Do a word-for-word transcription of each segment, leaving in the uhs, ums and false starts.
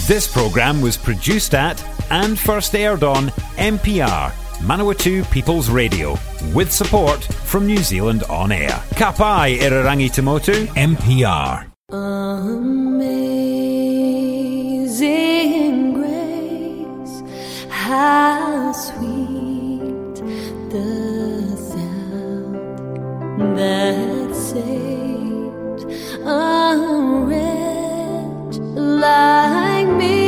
This programme was produced at and first aired on M P R, Manawatu People's Radio, with support from New Zealand On Air. Ka pai Irarangi Tamotu, M P R. Amazing grace, how sweet the sound that saved a wretch like me.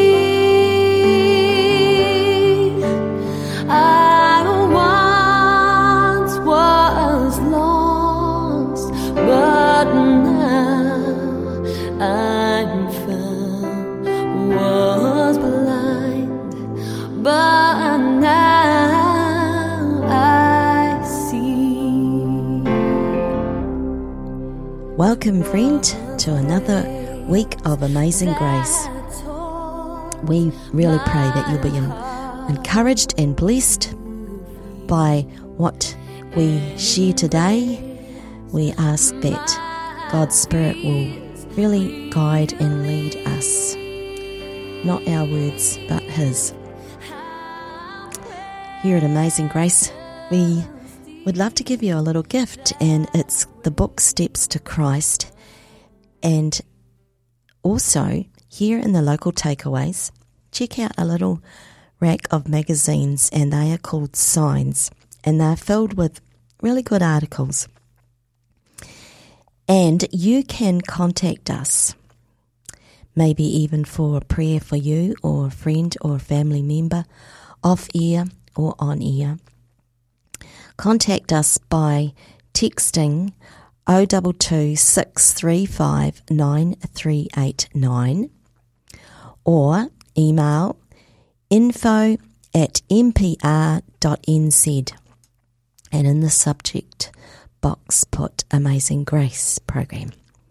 I once was lost, but now I'm found. Was blind, but now I see. Welcome, friend, to another week of Amazing Grace. We really pray that you'll be in, encouraged and blessed by what we share today. We ask that God's Spirit will really guide and lead us. Not our words, but His. Here at Amazing Grace, we would love to give you a little gift, and it's the book Steps to Christ. And also, here in the local takeaways, check out a little rack of magazines, and they are called Signs, and they're filled with really good articles. And you can contact us, maybe even for a prayer for you or a friend or a family member, off air or on air. Contact us by texting oh two two, six three five, nine three eight nine or email info at m p r dot n z, and in the subject box put Amazing Grace Program.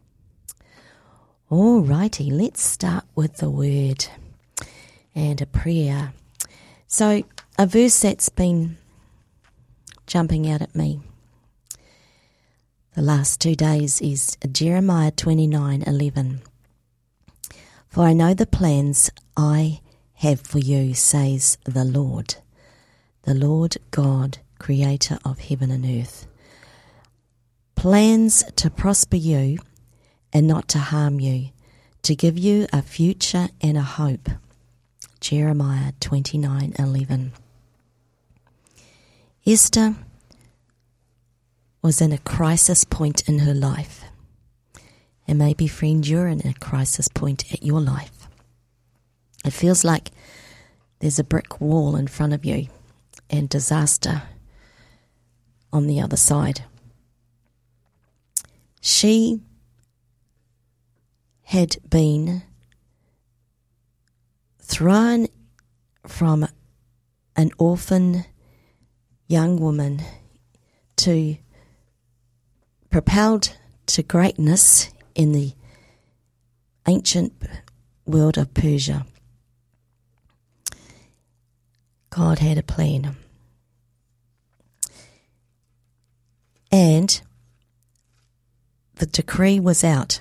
Alrighty, let's start with the word and a prayer. So a verse that's been jumping out at me the last two days is Jeremiah twenty-nine eleven. For I know the plans I have for you, says the Lord, the Lord God, creator of heaven and earth. Plans to prosper you and not to harm you, to give you a future and a hope. Jeremiah twenty-nine eleven. Esther was in a crisis point in her life. And maybe, friend, you're in a crisis point at your life. It feels like there's a brick wall in front of you and disaster on the other side. She had been thrown from an orphan young woman to propelled to greatness in the ancient world of Persia. God had a plan. And the decree was out.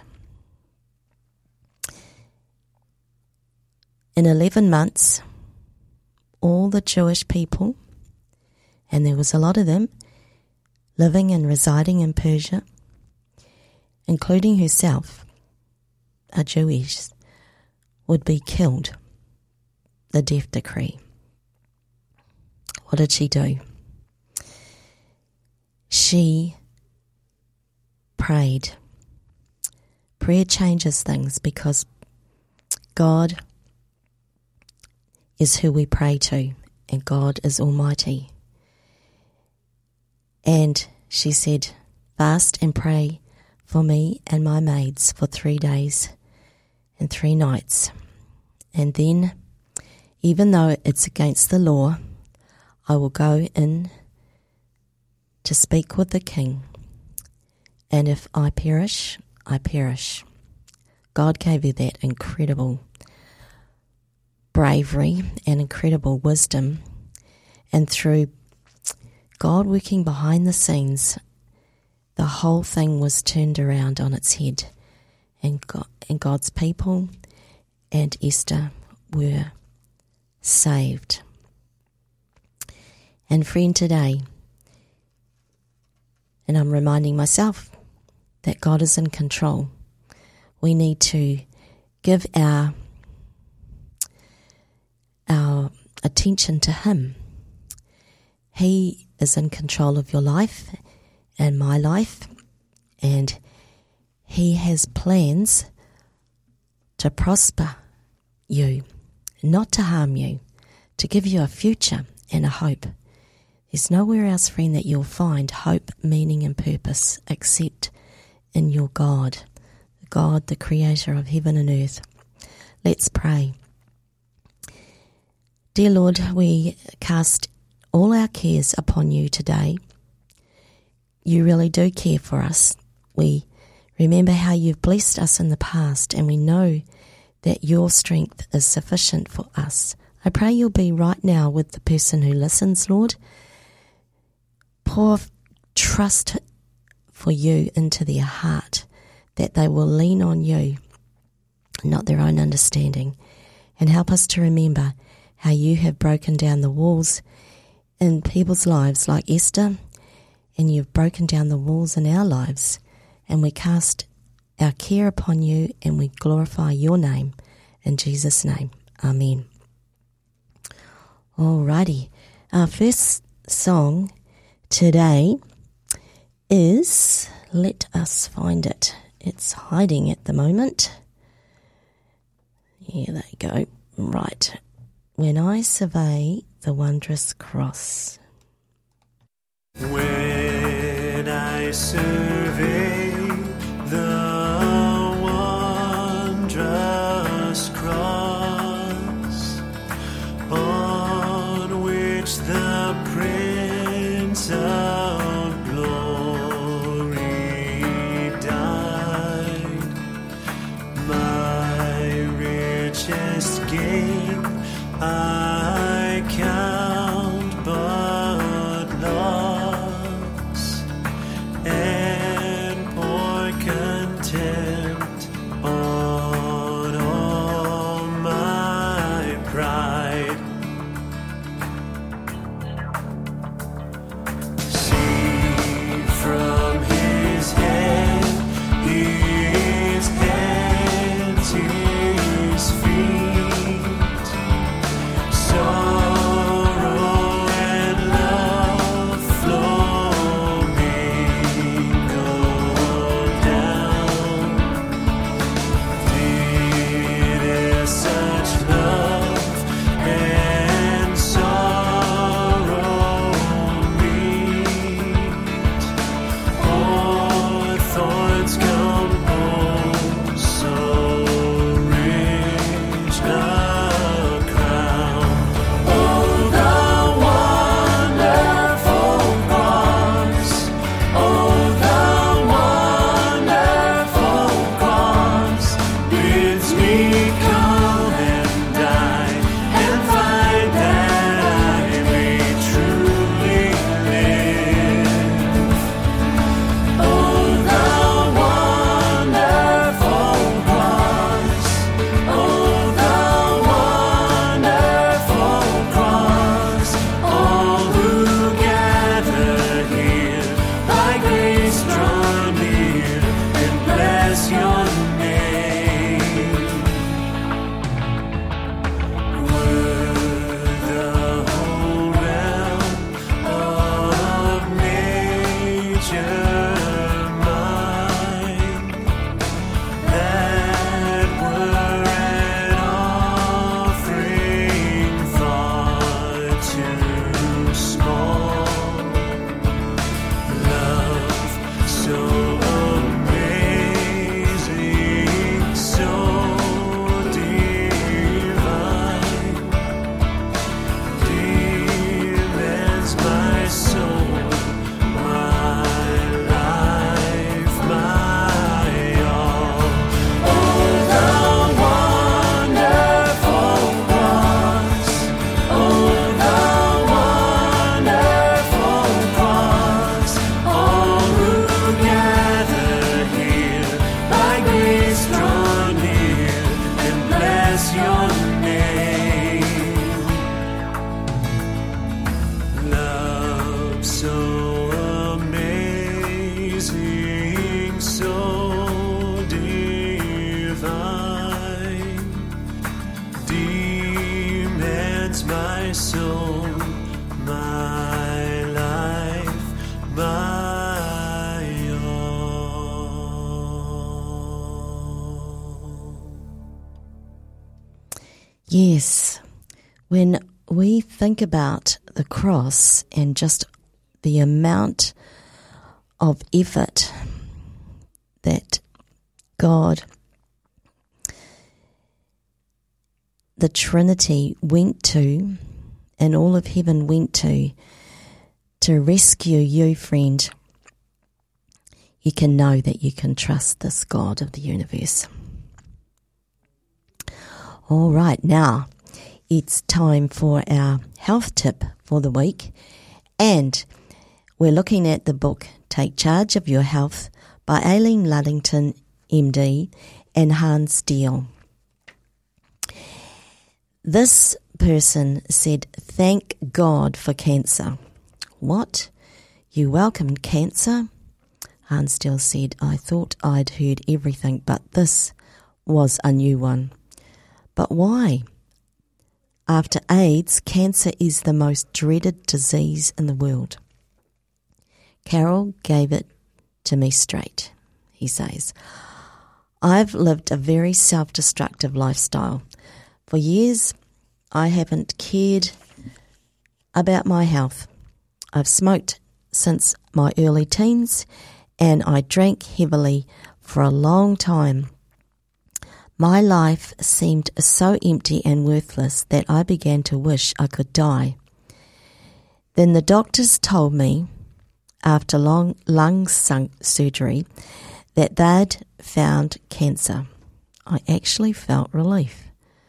In eleven months, all the Jewish people, and there was a lot of them, living and residing in Persia, including herself, a Jewish, would be killed. The death decree. What did she do? She prayed. Prayer changes things because God is who we pray to, and God is Almighty. And she said, fast and pray for me and my maids for three days and three nights. And then, even though it's against the law, I will go in to speak with the king. And if I perish, I perish. God gave her that incredible bravery and incredible wisdom. And through God working behind the scenes, the whole thing was turned around on its head. And God, and God's people and Esther were saved. And friend, today, and I'm reminding myself that God is in control. We need to give our our attention to Him. He is in control of your life and my life, and He has plans to prosper you, not to harm you, to give you a future and a hope. There's nowhere else, friend, that you'll find hope, meaning and purpose except in your God, God, the creator of heaven and earth. Let's pray. Dear Lord, we cast all our cares upon you today. You really do care for us. We remember how you've blessed us in the past, and we know that your strength is sufficient for us. I pray you'll be right now with the person who listens, Lord. Pour trust for you into their heart, that they will lean on you, not their own understanding, and help us to remember how you have broken down the walls in people's lives like Esther, and you've broken down the walls in our lives, and we cast our care upon you and we glorify your name. In Jesus' name, amen. Alrighty, our first song today is, let us find it. It's hiding at the moment. Yeah, there you go. Right. When I survey the wondrous cross. When I survey the wondrous cross on which the Prince of Glory died, my richest gain I count but loss, and pour contempt on all my pride. See from his head, his hands, his feet, is my soul, my life, my all. Yes, when we think about the cross and just the amount of effort that God, the Trinity, went to, and all of heaven went to, to rescue you, friend, you can know that you can trust this God of the universe. All right, now it's time for our health tip for the week, and we're looking at the book Take Charge of Your Health by Aileen Luddington, M D, and Hans Steele. This person said, "Thank God for cancer." What? You welcomed cancer? Hans Steele said, "I thought I'd heard everything, but this was a new one." But why? After AIDS, cancer is the most dreaded disease in the world. Carol gave it to me straight, he says. I've lived a very self-destructive lifestyle. For years, I haven't cared about my health. I've smoked since my early teens, and I drank heavily for a long time. My life seemed so empty and worthless that I began to wish I could die. Then the doctors told me, after long lung surgery, that they'd found cancer. I actually felt relief.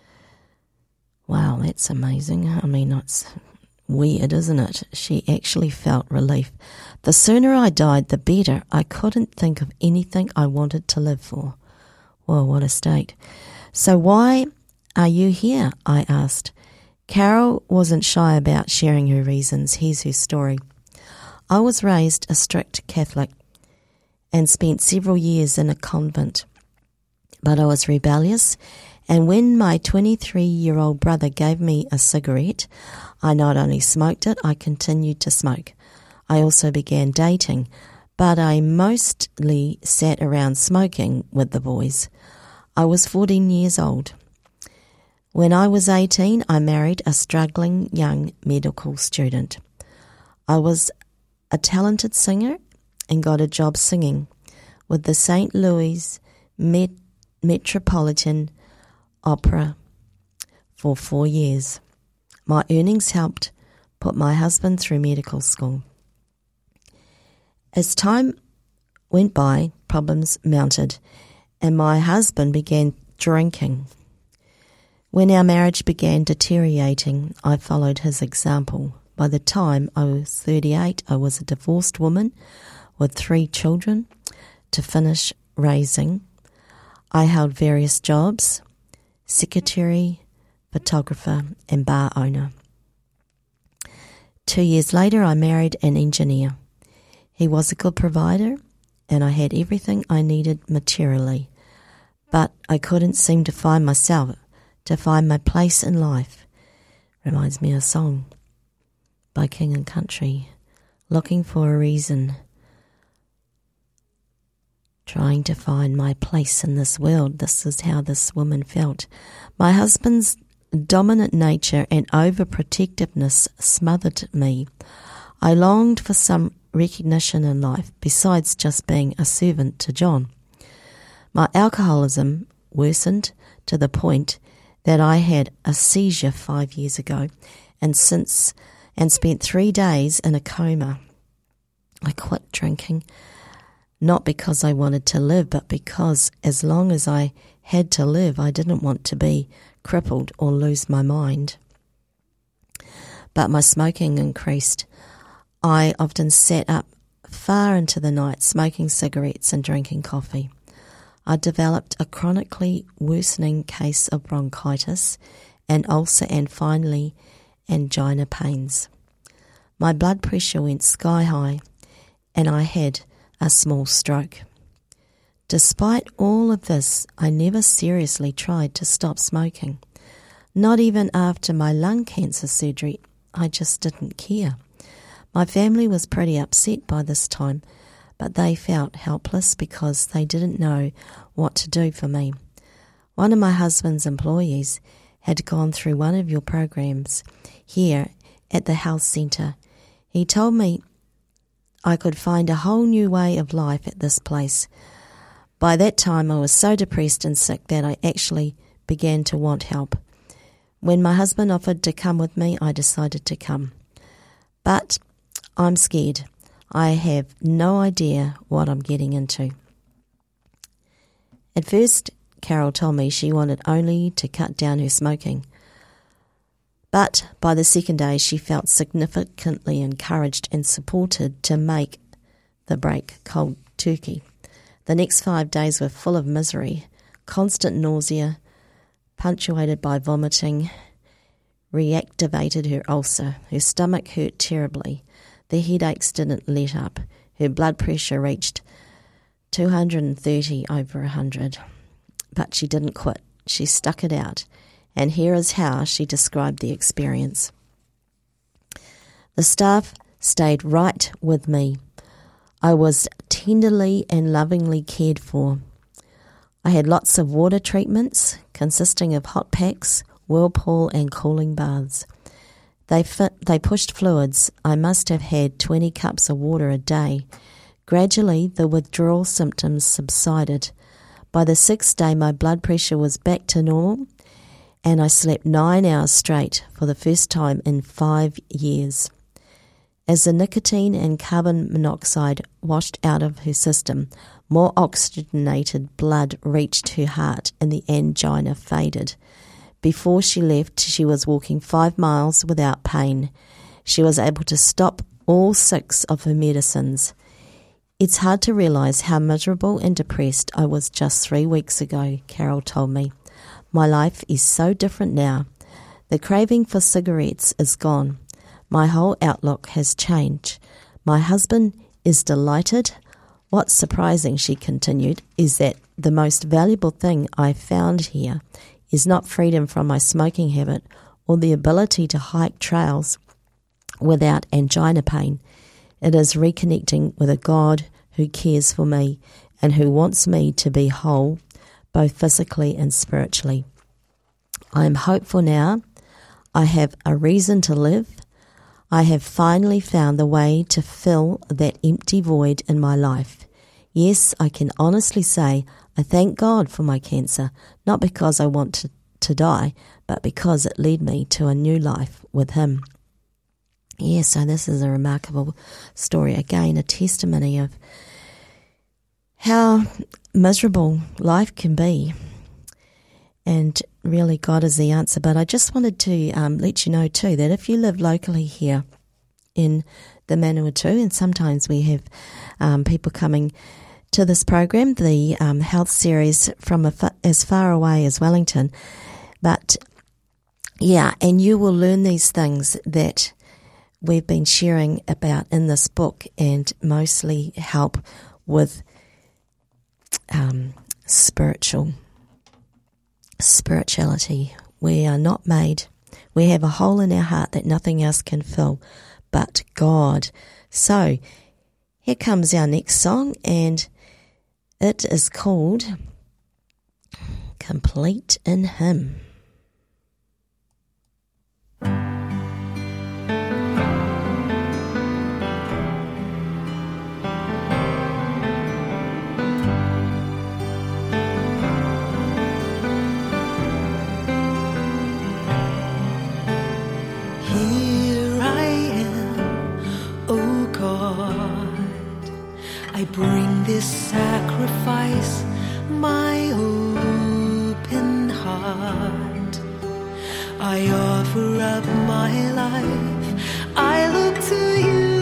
Wow, that's amazing. I mean, it's weird, isn't it? She actually felt relief. The sooner I died, the better. I couldn't think of anything I wanted to live for. Well, what a state. So why are you here? I asked. Carol wasn't shy about sharing her reasons. Here's her story. I was raised a strict Catholic and spent several years in a convent. But I was rebellious, and when my twenty-three-year-old brother gave me a cigarette, I not only smoked it, I continued to smoke. I also began dating, but I mostly sat around smoking with the boys. I was fourteen years old. When I was eighteen, I married a struggling young medical student. I was a talented singer and got a job singing with the Saint Louis Met- Metropolitan Opera for four years. My earnings helped put my husband through medical school. As time went by, problems mounted, and my husband began drinking. When our marriage began deteriorating, I followed his example. By the time I was thirty-eight, I was a divorced woman with three children to finish raising. I held various jobs: secretary, photographer, and bar owner. Two years later, I married an engineer. He was a good provider, and I had everything I needed materially. But I couldn't seem to find myself, to find my place in life. Reminds me of a song by King and Country. Looking for a reason. Trying to find my place in this world. This is how this woman felt. My husband's dominant nature and overprotectiveness smothered me. I longed for some recognition in life besides just being a servant to John. My alcoholism worsened to the point that I had a seizure five years ago and since and spent three days in a coma. I quit drinking, not because I wanted to live, but because as long as I had to live, I didn't want to be crippled or lose my mind. But my smoking increased. I often sat up far into the night smoking cigarettes and drinking coffee. I developed a chronically worsening case of bronchitis, an ulcer, and finally angina pains. My blood pressure went sky high, and I had a small stroke. Despite all of this, I never seriously tried to stop smoking. Not even after my lung cancer surgery. I just didn't care. My family was pretty upset by this time, but they felt helpless because they didn't know what to do for me. One of my husband's employees had gone through one of your programs here at the health centre. He told me I could find a whole new way of life at this place. By that time I was so depressed and sick that I actually began to want help. When my husband offered to come with me, I decided to come. But I'm scared. I have no idea what I'm getting into. At first, Carol told me she wanted only to cut down her smoking. But by the second day, she felt significantly encouraged and supported to make the break cold turkey. The next five days were full of misery, constant nausea, punctuated by vomiting, reactivated her ulcer. Her stomach hurt terribly. The headaches didn't let up. Her blood pressure reached two hundred thirty over one hundred. But she didn't quit. She stuck it out. And here is how she described the experience. The staff stayed right with me. I was tenderly and lovingly cared for. I had lots of water treatments consisting of hot packs, whirlpool and cooling baths. They fit, they pushed fluids. I must have had twenty cups of water a day. Gradually, the withdrawal symptoms subsided. By the sixth day, my blood pressure was back to normal, and I slept nine hours straight for the first time in five years. As the nicotine and carbon monoxide washed out of her system, more oxygenated blood reached her heart and the angina faded. Before she left, she was walking five miles without pain. She was able to stop all six of her medicines. It's hard to realise how miserable and depressed I was just three weeks ago, Carol told me. My life is so different now. The craving for cigarettes is gone. My whole outlook has changed. My husband is delighted. What's surprising, she continued, is that the most valuable thing I found here is not freedom from my smoking habit or the ability to hike trails without angina pain. It is reconnecting with a God who cares for me and who wants me to be whole, both physically and spiritually. I am hopeful now. I have a reason to live. I have finally found the way to fill that empty void in my life. Yes, I can honestly say I thank God for my cancer, not because I want to, to die, but because it led me to a new life with Him. Yes, so this is a remarkable story. Again, a testimony of how miserable life can be. And really God is the answer. But I just wanted to um, let you know too that if you live locally here in the Manawatu, and sometimes we have um, people coming to this program, the um, health series from a fa- as far away as Wellington. But yeah, and you will learn these things that we've been sharing about in this book and mostly help with um, spiritual spirituality. We are not made. We have a hole in our heart that nothing else can fill but God. So here comes our next song, and it is called Complete in Him. I bring this sacrifice, my open heart. I offer up my life. I look to you,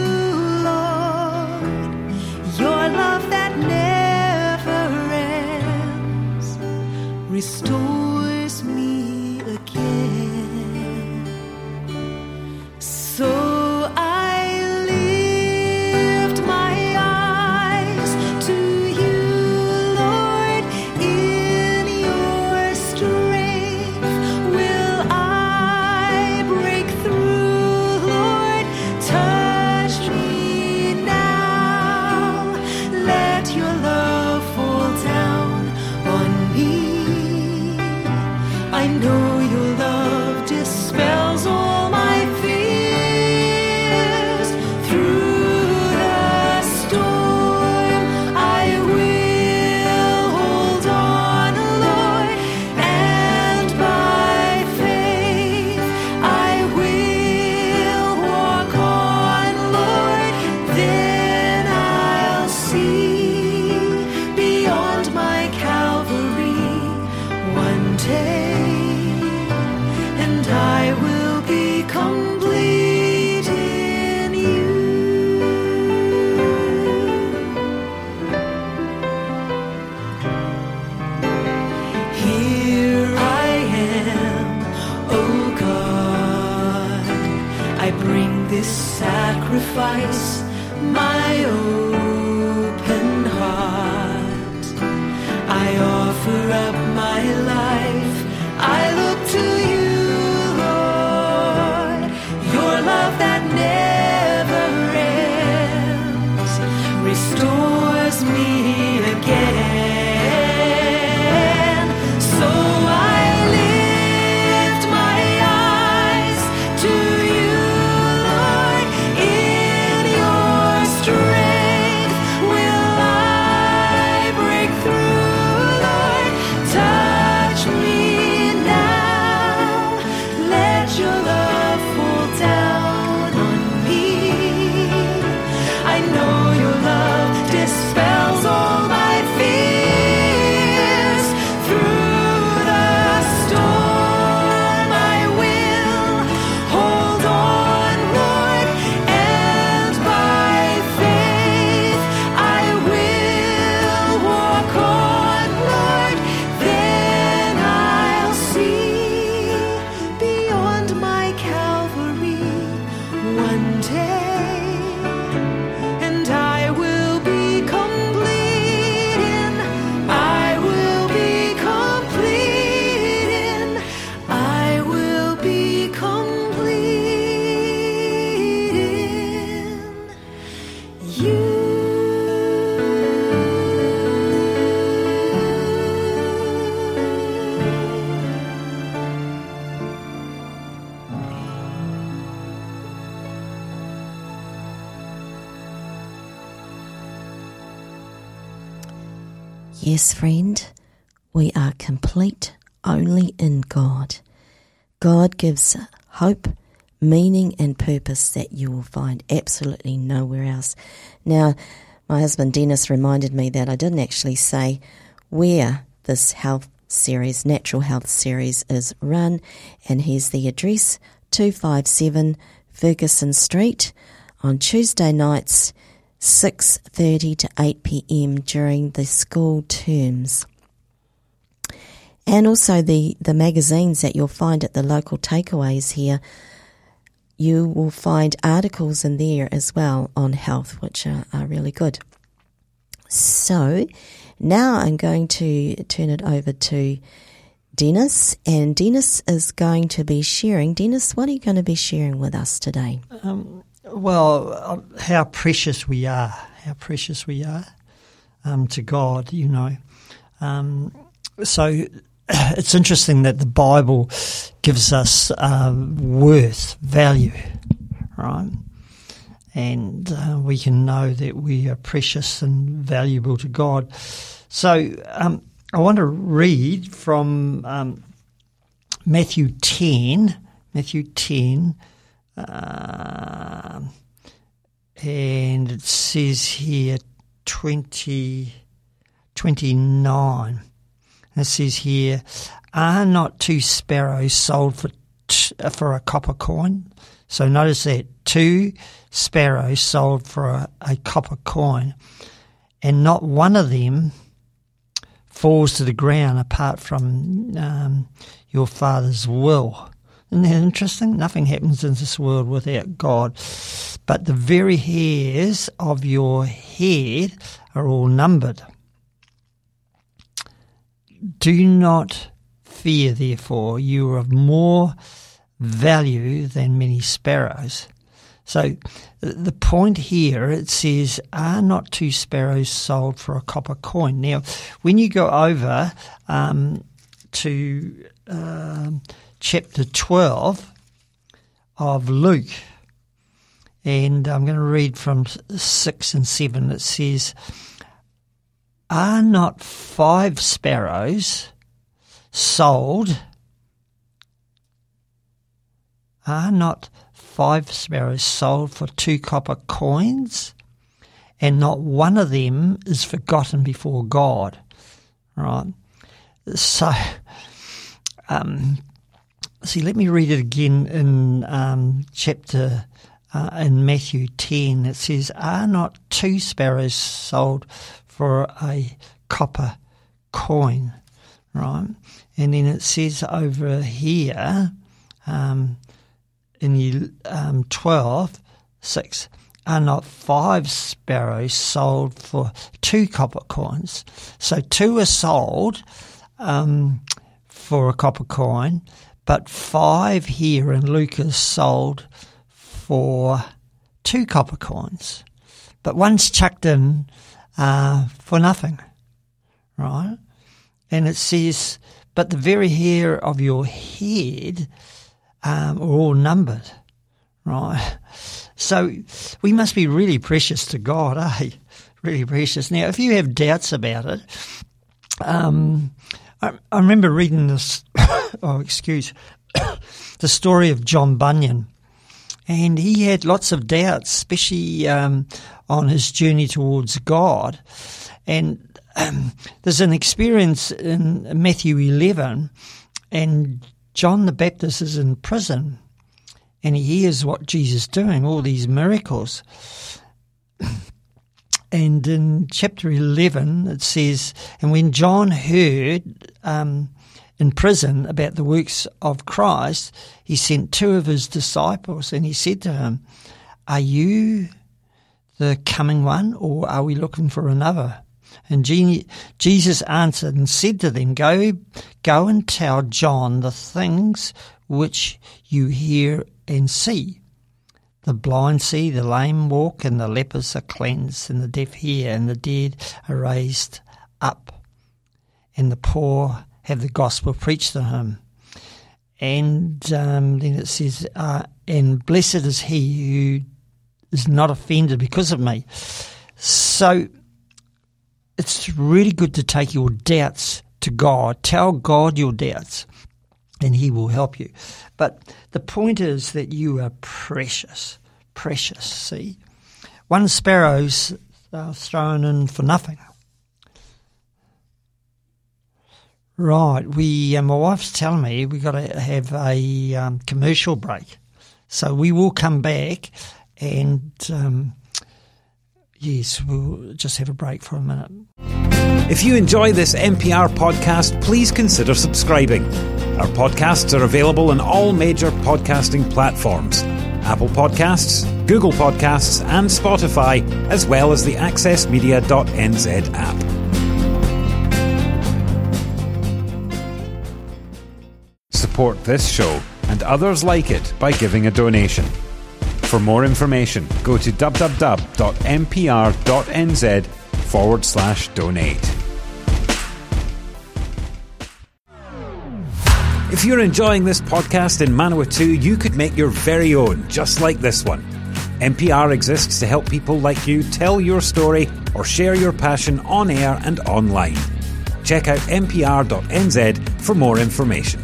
Lord, your love that never ends restores me again. So I bring this sacrifice, my open heart. I offer up my life. I look to you, Lord. Your love that never ends restores me again. So I lift my eyes to you, Lord. In your strength will I break through, Lord. Touch me now. Let your love fall down on me. I know your love dispels all my fears. Through the storm I will hold on, Lord, and by faith I will walk on, Lord. Then I'll see beyond my Calvary one day, and I will be complete in, I will be complete in, I will be complete in you. Yes, friend, we are complete only in God. God gives hope, meaning and purpose that you will find absolutely nowhere else. Now, my husband Dennis reminded me that I didn't actually say where this health series, natural health series is run, and here's the address, two five seven Ferguson Street, on Tuesday nights, six thirty to eight p.m. during the school terms. And also the, the magazines that you'll find at the local takeaways here, you will find articles in there as well on health, which are, are really good. So now I'm going to turn it over to Dennis, and Dennis is going to be sharing. Dennis, what are you going to be sharing with us today? Um, well, uh, how precious we are, how precious we are um, to God, you know. Um, so it's interesting that the Bible gives us uh, worth, value, right? And uh, we can know that we are precious and valuable to God. So um, I want to read from um, Matthew ten, Matthew ten, uh, and it says here twenty, twenty-nine. It says here, are not two sparrows sold for t- for a copper coin? So notice that, two sparrows sold for a, a copper coin, and not one of them falls to the ground apart from um, your Father's will. Isn't that interesting? Nothing happens in this world without God. But the very hairs of your head are all numbered. Do not fear, therefore, you are of more value than many sparrows. So the point here, it says, are not two sparrows sold for a copper coin? Now, when you go over um, to um, chapter twelve of Luke, and I'm going to read from six and seven, it says, are not five sparrows sold, are not five sparrows sold for two copper coins, and not one of them is forgotten before God, right? So, um, see, let me read it again in um, chapter, uh, in Matthew ten. It says, are not two sparrows sold for a copper coin, right? And then it says over here, um, in um, twelve six, are not five sparrows sold for two copper coins? So two are sold um, for a copper coin, but five here in Luke is sold for two copper coins. But one's chucked in uh, for nothing, right? And it says, but the very hair of your head um, are all numbered, right? So we must be really precious to God, eh? Really precious. Now, if you have doubts about it, um, I, I remember reading this, oh, excuse, the story of John Bunyan. And he had lots of doubts, especially um, on his journey towards God. And um, there's an experience in Matthew eleven, and John the Baptist is in prison, and he hears what Jesus is doing, all these miracles. And in chapter eleven, it says, and when John heard um, in prison about the works of Christ, he sent two of his disciples, and he said to him, are you the coming one, or are we looking for another? And Jesus answered and said to them, Go, go and tell John the things which you hear and see. The blind see, the lame walk, and the lepers are cleansed, and the deaf hear, and the dead are raised up, and the poor have the gospel preached to him. And um, then it says, uh, and blessed is he who is not offended because of me. So it's really good to take your doubts to God. Tell God your doubts, and he will help you. But the point is that you are precious, precious, see. One sparrow's uh, thrown in for nothing. Right, we. Uh, my wife's telling me we've got to have a um, commercial break. So we will come back and, um, yes, we'll just have a break for a minute. If you enjoy this N P R podcast, please consider subscribing. Our podcasts are available on all major podcasting platforms: Apple Podcasts, Google Podcasts and Spotify, as well as the access media dot n z app. Support this show and others like it by giving a donation. For more information, go to www.npr.nz forward slash donate. If you're enjoying this podcast in Manawatu, you could make your very own, just like this one. N P R exists to help people like you tell your story or share your passion on air and online. Check out n p r dot n z for more information.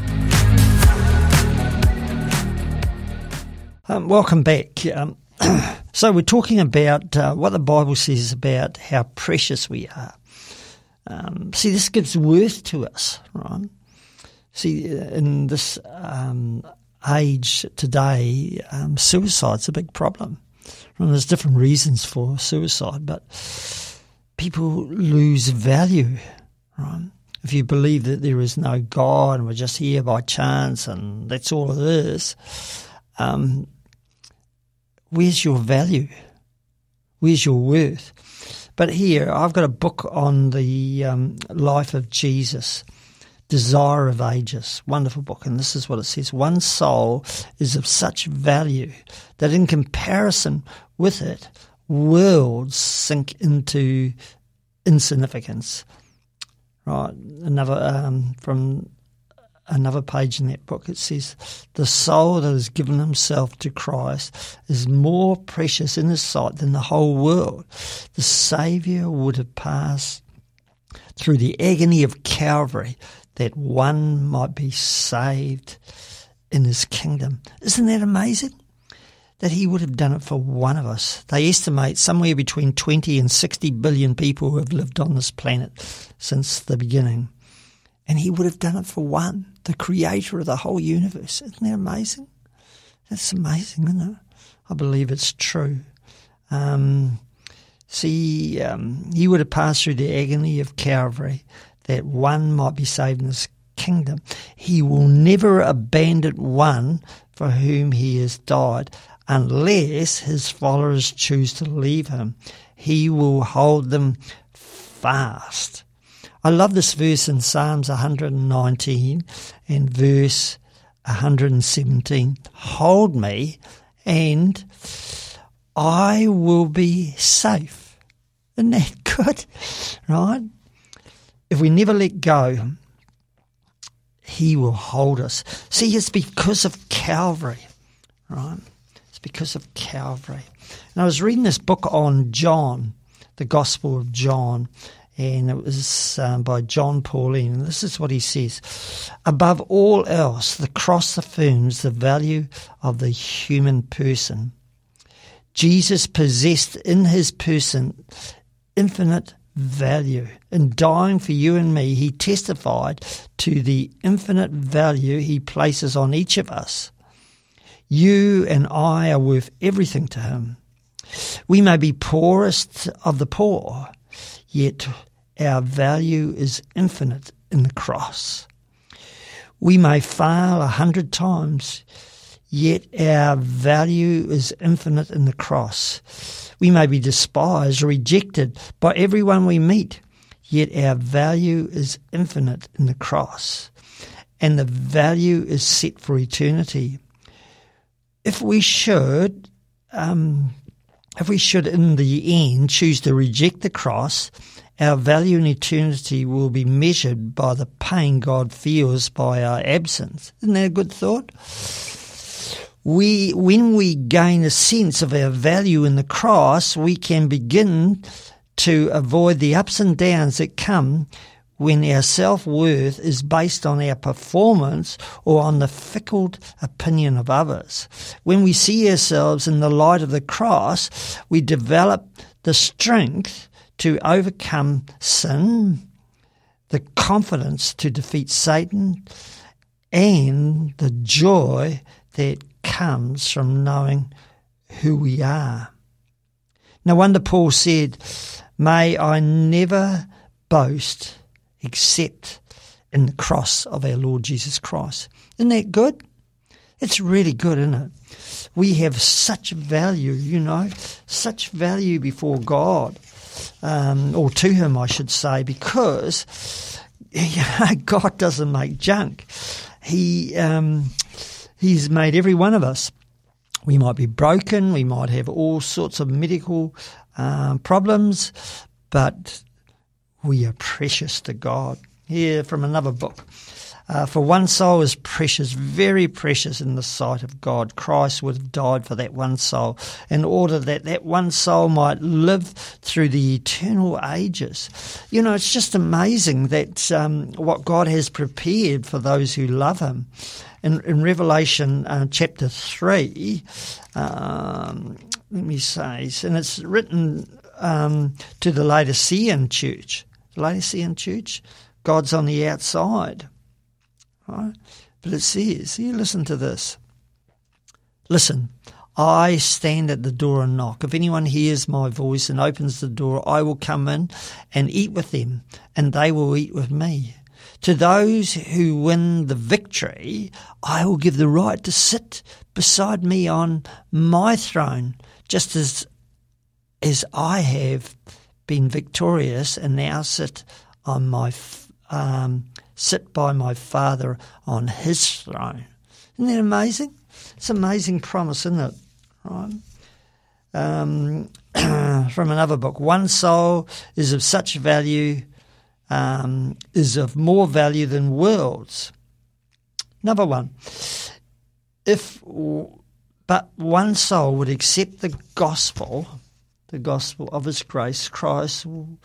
Um, welcome back. Um, so we're talking about uh, what the Bible says about how precious we are. Um, see, this gives worth to us, right? See, in this um, age today, um, suicide's a big problem. And there's different reasons for suicide, but people lose value, right? If you believe that there is no God and we're just here by chance and that's all it is, um, where's your value? Where's your worth? But here, I've got a book on the um, life of Jesus, Desire of Ages, wonderful book, and this is what it says. One soul is of such value that in comparison with it, worlds sink into insignificance. Right, another um, from another page in that book, it says, the soul that has given himself to Christ is more precious in his sight than the whole world. The Saviour would have passed through the agony of Calvary that one might be saved in his kingdom. Isn't that amazing? That he would have done it for one of us. They estimate somewhere between twenty and sixty billion people who have lived on this planet since the beginning. And he would have done it for one, the creator of the whole universe. Isn't that amazing? That's amazing, isn't it? I believe it's true. Um, see, um, he would have passed through the agony of Calvary that one might be saved in his kingdom. He will never abandon one for whom he has died. Unless his followers choose to leave him, he will hold them fast. I love this verse in Psalms one hundred nineteen and verse one hundred seventeen. Hold me and I will be safe. Isn't that good? Right? If we never let go, he will hold us. See, it's because of Calvary, right? It's because of Calvary. And I was reading this book on John, the Gospel of John, and it was um, by John Pauline. And this is what he says. Above all else, the cross affirms the value of the human person. Jesus possessed in his person infinite value. In dying for you and me, he testified to the infinite value he places on each of us. You and I are worth everything to him. We may be poorest of the poor, yet our value is infinite in the cross. We may fail a hundred times, yet our value is infinite in the cross. We may be despised or rejected by everyone we meet, yet our value is infinite in the cross. And the value is set for eternity. If we should, um, if we should in the end choose to reject the cross, our value in eternity will be measured by the pain God feels by our absence. Isn't that a good thought? We, when we gain a sense of our value in the cross, we can begin to avoid the ups and downs that come when our self-worth is based on our performance or on the fickle opinion of others. When we see ourselves in the light of the cross, we develop the strength to overcome sin, the confidence to defeat Satan, and the joy that comes from knowing who we are. No wonder Paul said, may I never boast except in the cross of our Lord Jesus Christ. Isn't that good? It's really good, isn't it? We have such value, you know, such value before God, um, or to him, I should say, because you know, God doesn't make junk. He um, He's made every one of us. We might be broken, we might have all sorts of medical um, problems, but we are precious to God. Here from another book. Uh, for one soul is precious, very precious in the sight of God. Christ would have died for that one soul in order that that one soul might live through the eternal ages. You know, it's just amazing that um, what God has prepared for those who love him. In, in Revelation uh, chapter three, um, let me say, and it's written um, to the Laodicean church. The Laodicean church, God's on the outside. Right? But it says, here, listen to this. Listen, I stand at the door and knock. If anyone hears my voice and opens the door, I will come in and eat with them, and they will eat with me. To those who win the victory, I will give the right to sit beside me on my throne, just as as I have been victorious and now sit on my um, sit by my Father on his throne. Isn't that amazing? It's an amazing promise, isn't it? Right? Um, from another book, one soul is of such value. Um, is of more value than worlds. Another one. If but one soul would accept the gospel, the gospel of his grace, Christ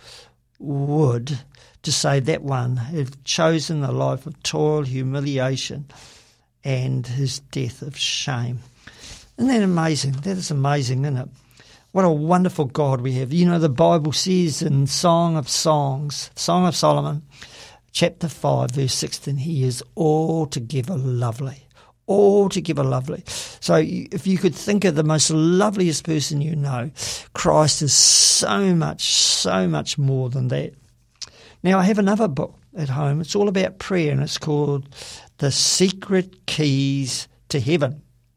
would, to say that one, have chosen a life of toil, humiliation, and his death of shame. Isn't that amazing? That is amazing, isn't it? What a wonderful God we have. You know, the Bible says in Song of Songs, Song of Solomon, chapter five, verse sixteen, he is altogether lovely. Altogether lovely. So if you could think of the most loveliest person you know, Christ is so much, so much more than that. Now, I have another book at home. It's all about prayer, and it's called The Secret Keys to Heaven.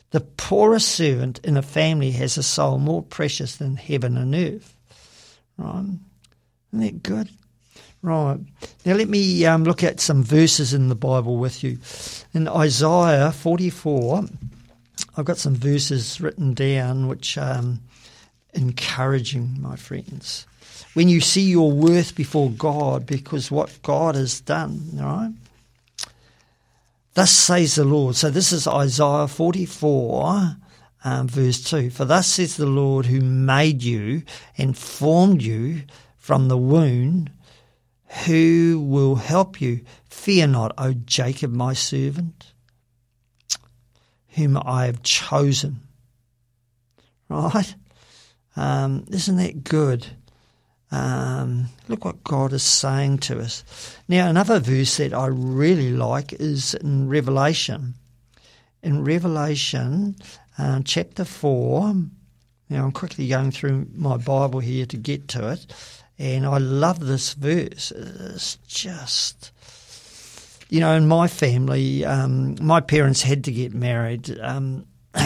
The poorest servant in a family has a soul more precious than heaven and earth. Right? Isn't that good? Right. Now let me um, look at some verses in the Bible with you. In Isaiah forty-four, I've got some verses written down which are um, encouraging, my friends. When you see your worth before God because what God has done, right? Thus says the Lord. So this is Isaiah forty-four, um, verse two. For thus says the Lord who made you and formed you from the womb, who will help you. Fear not, O Jacob, my servant, whom I have chosen. Right? Um, isn't that good? Um, look what God is saying to us. Now, another verse that I really like is in Revelation. In Revelation uh, chapter four, now I'm quickly going through my Bible here to get to it, and I love this verse. It's just, you know, in my family, um, my parents had to get married, um,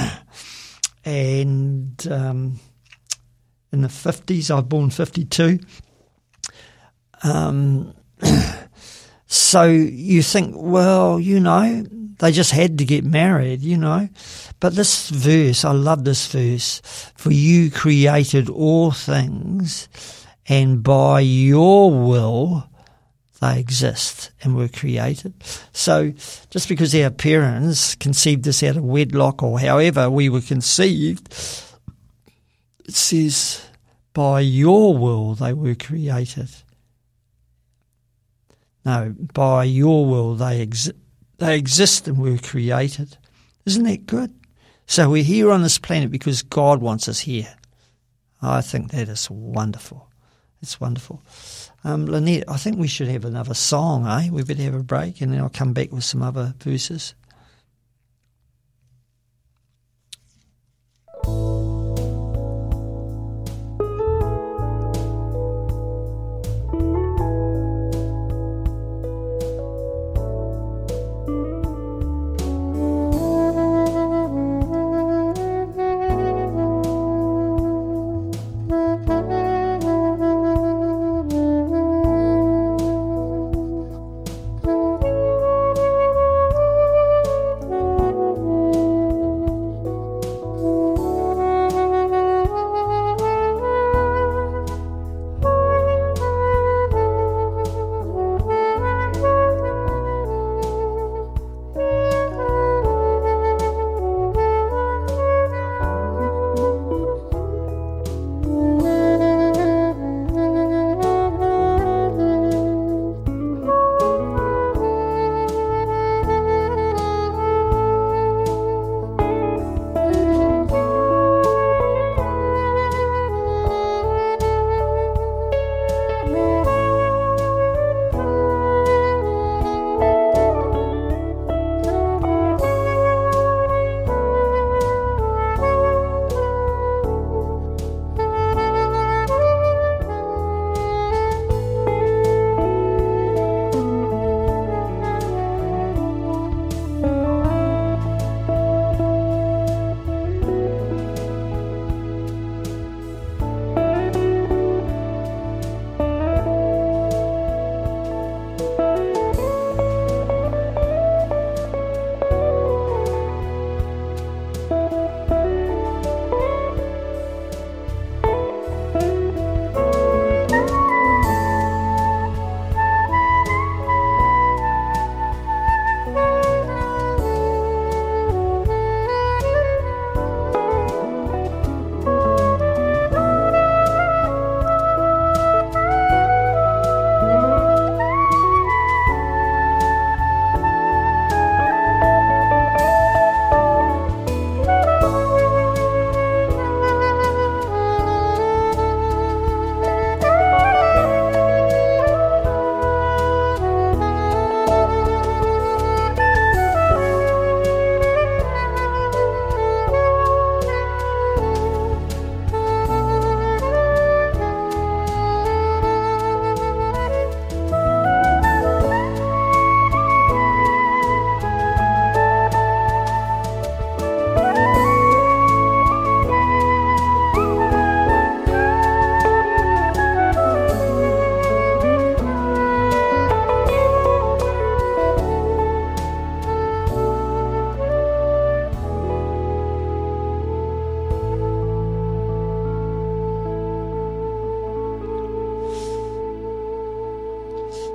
and um, in the fifties, I was born fifty-two. Um, so you think, well, you know, they just had to get married, you know. But this verse, I love this verse. For you created all things, and by your will they exist and were created. So just because our parents conceived us out of wedlock or however we were conceived, it says, by your will they were created. No, by your will they, exi- they exist and were created. Isn't that good? So we're here on this planet because God wants us here. I think that is wonderful. It's wonderful. Um, Lynette, I think we should have another song, eh? We better have a break and then I'll come back with some other verses.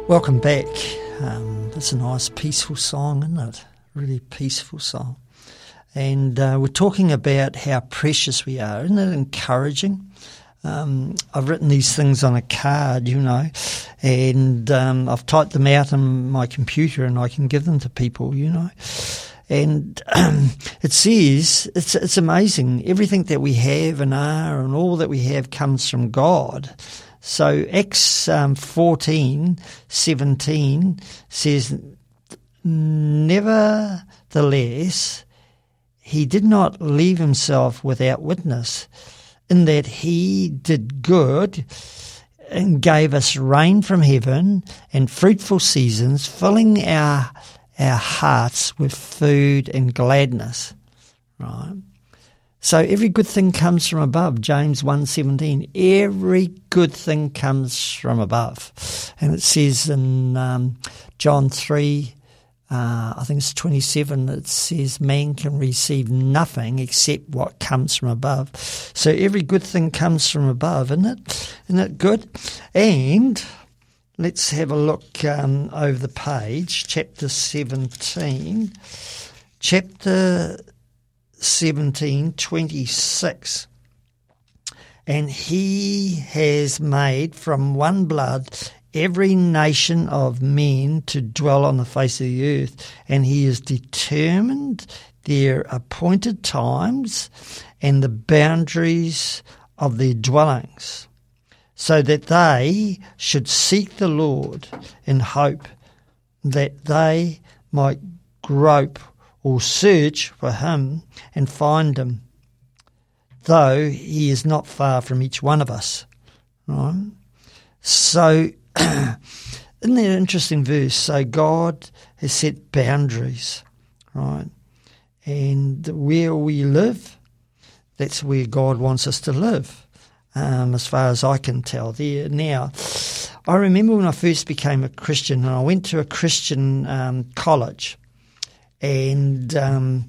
Welcome back. Um, it's a nice peaceful song, isn't it? Really peaceful song. And uh, we're talking about how precious we are. Isn't it encouraging? Um, I've written these things on a card, you know, and um, I've typed them out on my computer and I can give them to people, you know. And um, it says, it's, it's amazing, everything that we have and are and all that we have comes from God. So Acts um, fourteen seventeen says, nevertheless, he did not leave himself without witness, in that he did good and gave us rain from heaven and fruitful seasons, filling our our hearts with food and gladness. Right? So every good thing comes from above, James one seventeen. Every good thing comes from above. And it says in um, John three, uh, I think it's twenty-seven, it says man can receive nothing except what comes from above. So every good thing comes from above, isn't it? Isn't it good? And let's have a look um, over the page, chapter seventeen. Chapter seventeen, twenty-six. And he has made from one blood every nation of men to dwell on the face of the earth, and he has determined their appointed times and the boundaries of their dwellings, so that they should seek the Lord in hope, that they might grope or search for him and find him, though he is not far from each one of us. Right? So, isn't that an interesting verse? So God has set boundaries, right? And where we live, that's where God wants us to live, um, as far as I can tell there. Now, I remember when I first became a Christian, and I went to a Christian um, college, and um,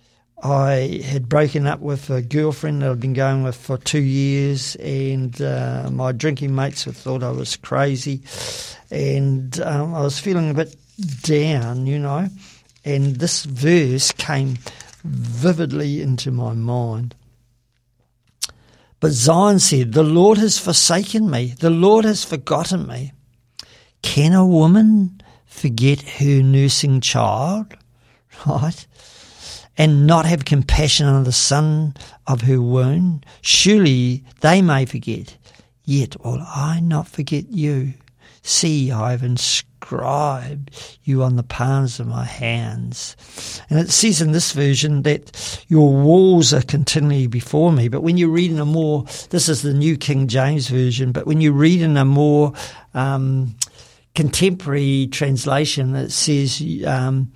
I had broken up with a girlfriend that I'd been going with for two years, and uh, my drinking mates thought I was crazy, and um, I was feeling a bit down, you know, and this verse came vividly into my mind. But Zion said, the Lord has forsaken me, the Lord has forgotten me. Can a woman forget her nursing child? Right, and not have compassion on the son of her womb? Surely they may forget, yet will I not forget you. See, I have inscribed you on the palms of my hands. And it says in this version that your walls are continually before me. But when you read in a more, this is the New King James Version, but when you read in a more um, contemporary translation, it says, um,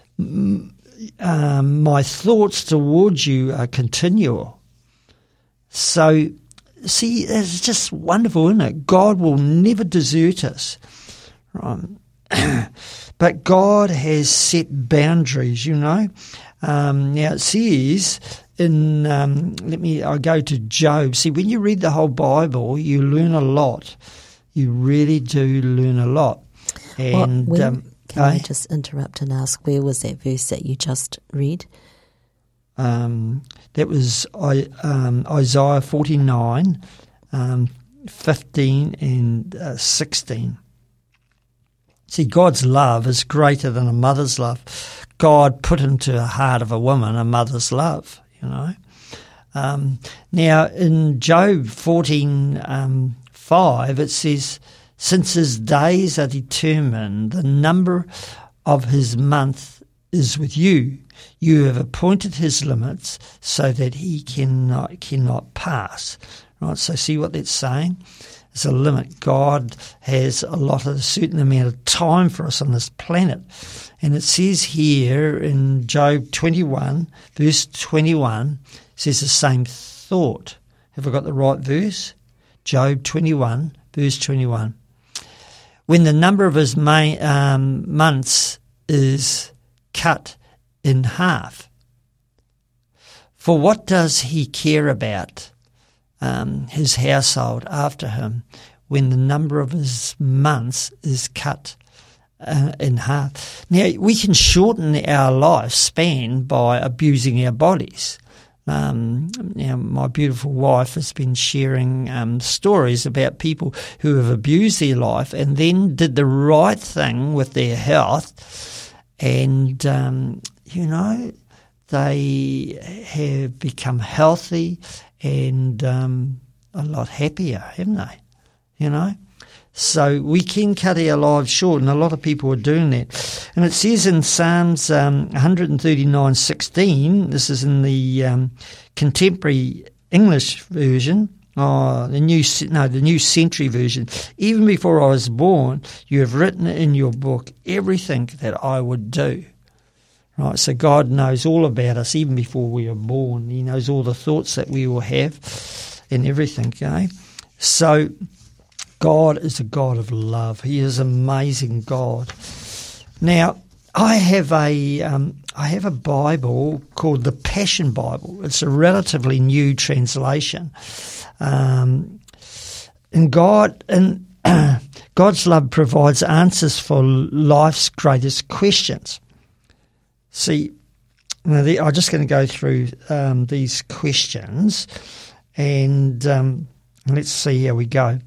Um, my thoughts towards you are continual. So, see, it's just wonderful, isn't it? God will never desert us. Right? But God has set boundaries, you know. Um, now, it says in, um, let me, I go to Job. See, when you read the whole Bible, you learn a lot. You really do learn a lot. And Well, when- um, Can I I- just interrupt and ask, where was that verse that you just read? Um, that was I, um, Isaiah forty-nine, um, fifteen and uh, sixteen. See, God's love is greater than a mother's love. God put into the heart of a woman a mother's love, you know. Um, now, in Job fourteen, um, five, it says, since his days are determined, the number of his month is with you. You have appointed his limits so that he cannot cannot pass. Right. So see what that's saying? It's a limit. God has allotted a certain amount of time for us on this planet, and it says here in Job twenty-one, verse twenty-one, says the same thought. Have I got the right verse? Job twenty-one, verse twenty-one. When the number of his main, um, months is cut in half. For what does he care about um, his household after him, when the number of his months is cut uh, in half. Now, we can shorten our lifespan by abusing our bodies. Um, now, my beautiful wife has been sharing um, stories about people who have abused their life and then did the right thing with their health, and, um, you know, they have become healthy and um, a lot happier, haven't they? You know? So we can cut our lives short, and a lot of people are doing that. And it says in Psalms um, one thirty-nine sixteen, this is in the um, contemporary English version, oh, the new no, the New Century Version. Even before I was born, you have written in your book everything that I would do. Right, so God knows all about us even before we are born. He knows all the thoughts that we will have and everything, okay? So God is a God of love. He is an amazing God. Now, I have a um, I have a Bible called the Passion Bible. It's a relatively new translation, um, and God and God's love provides answers for life's greatest questions. See, now the, I'm just going to go through um, these questions, and um, let's see how we go.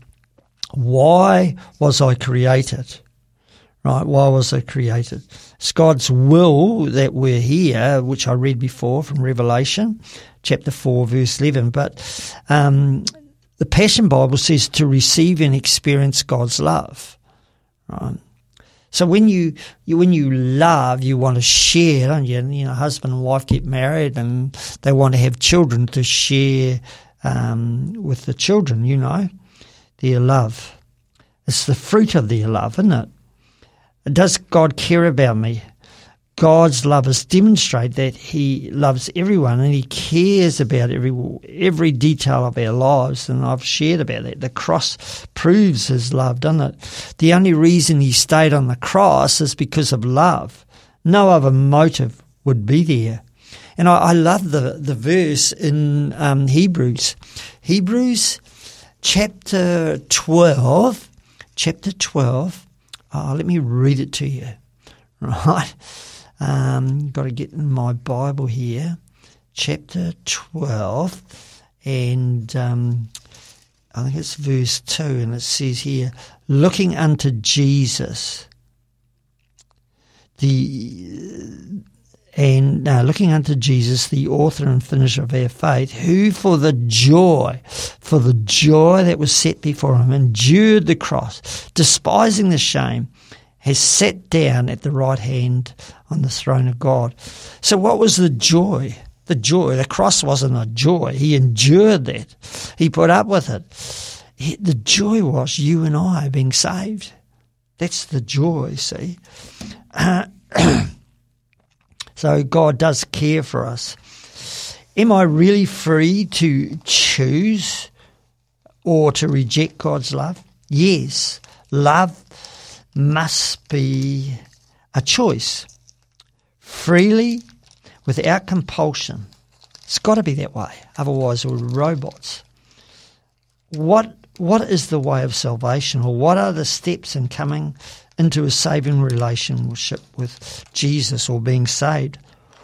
Why was I created? Right, why was I created? It's God's will that we're here, which I read before from Revelation, chapter four, verse eleven. But um, the Passion Bible says to receive and experience God's love. Right. So when you, you when you love, you want to share, don't you? You know, husband and wife get married, and they want to have children to share um, with the children. You know. Their love. It's the fruit of their love, isn't it? Does God care about me? God's love is demonstrated that he loves everyone and he cares about every every detail of our lives, and I've shared about that. The cross proves his love, doesn't it? The only reason he stayed on the cross is because of love. No other motive would be there. And I, I love the, the verse in um, Hebrews. Hebrews Chapter twelve, chapter twelve, oh, let me read it to you, right? Um, got to get in my Bible here. Chapter twelve, and um, I think it's verse two, and it says here, looking unto Jesus, the... And uh, looking unto Jesus, the author and finisher of our faith, who for the joy, for the joy that was set before him, endured the cross, despising the shame, has sat down at the right hand on the throne of God. So what was the joy? The joy, the cross wasn't a joy. He endured that. He put up with it. He, the joy was you and I being saved. That's the joy, see. Uh, So God does care for us. Am I really free to choose or to reject God's love? Yes. Love must be a choice. Freely, without compulsion. It's got to be that way. Otherwise we're robots. What What is the way of salvation, or what are the steps in coming into a saving relationship with Jesus or being saved?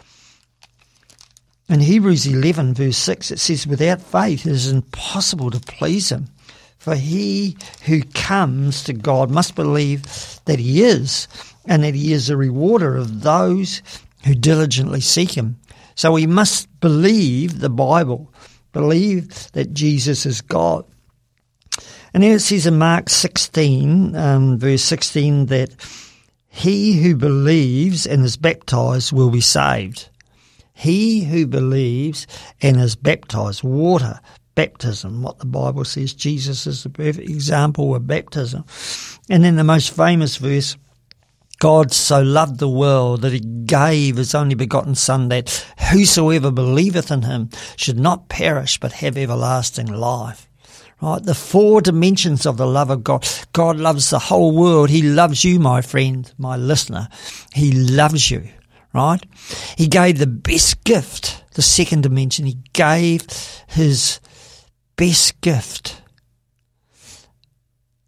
In Hebrews eleven verse six it says, without faith it is impossible to please him. For he who comes to God must believe that he is, and that he is a rewarder of those who diligently seek him. So we must believe the Bible, believe that Jesus is God. And then it says in Mark sixteen, um, verse sixteen, that he who believes and is baptized will be saved. He who believes and is baptized, water, baptism, what the Bible says, Jesus is the perfect example of baptism. And then the most famous verse, God so loved the world that he gave his only begotten Son, that whosoever believeth in him should not perish but have everlasting life. Right, the four dimensions of the love of God. God loves the whole world. He loves you, my friend, my listener. He loves you, right? He gave the best gift, the second dimension. He gave his best gift.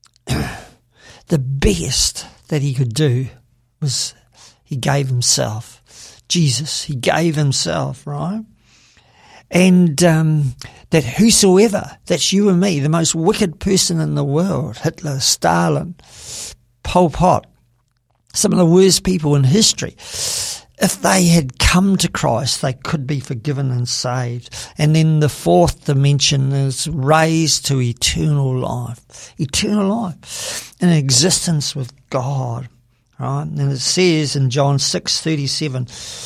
the best that he could do was he gave himself. Jesus, he gave himself, right? And um, that whosoever, that's you and me, the most wicked person in the world, Hitler, Stalin, Pol Pot, some of the worst people in history, if they had come to Christ, they could be forgiven and saved. And then the fourth dimension is raised to eternal life, eternal life, an existence with God, right? And it says in John six thirty-seven,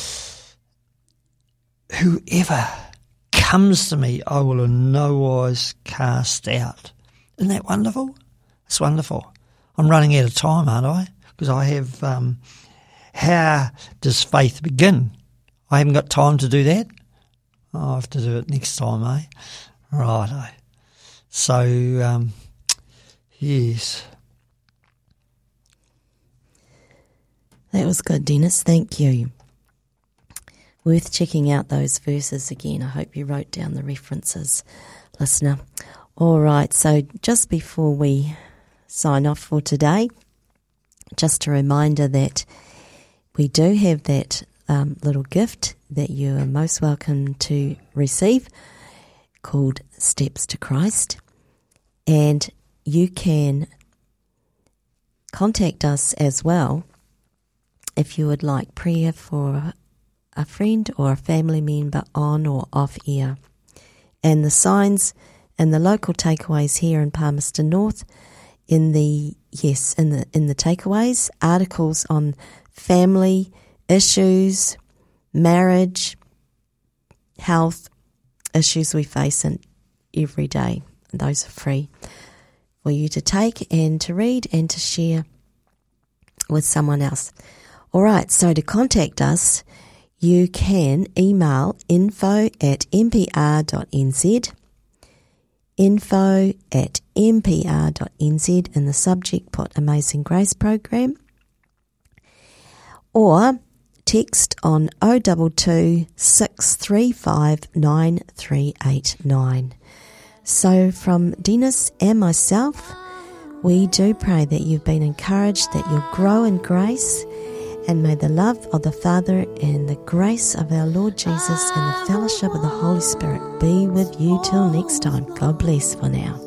whoever comes to me, I will in no wise cast out. Isn't that wonderful? It's wonderful. I'm running out of time, aren't I? Because I have, um, how does faith begin? I haven't got time to do that. I'll have to do it next time, eh? Righto. So, um, yes. That was good, Dennis. Thank you. Worth checking out those verses again. I hope you wrote down the references, listener. All right, so just before we sign off for today, just a reminder that we do have that um, little gift that you are most welcome to receive called Steps to Christ. And you can contact us as well if you would like prayer for a friend or a family member on or off air. And the signs and the local takeaways here in Palmerston North, in the yes, in the in the takeaways, articles on family issues, marriage, health issues we face in every day. And those are free for you to take and to read and to share with someone else. All right, so to contact us, you can email info at m p r dot n z, info at m p r dot n z, in the subject put Amazing Grace Program, or text on oh two two, six three five, nine three eight nine. So from Dennis and myself, we do pray that you've been encouraged, that you'll grow in grace, and may the love of the Father and the grace of our Lord Jesus and the fellowship of the Holy Spirit be with you till next time. God bless for now.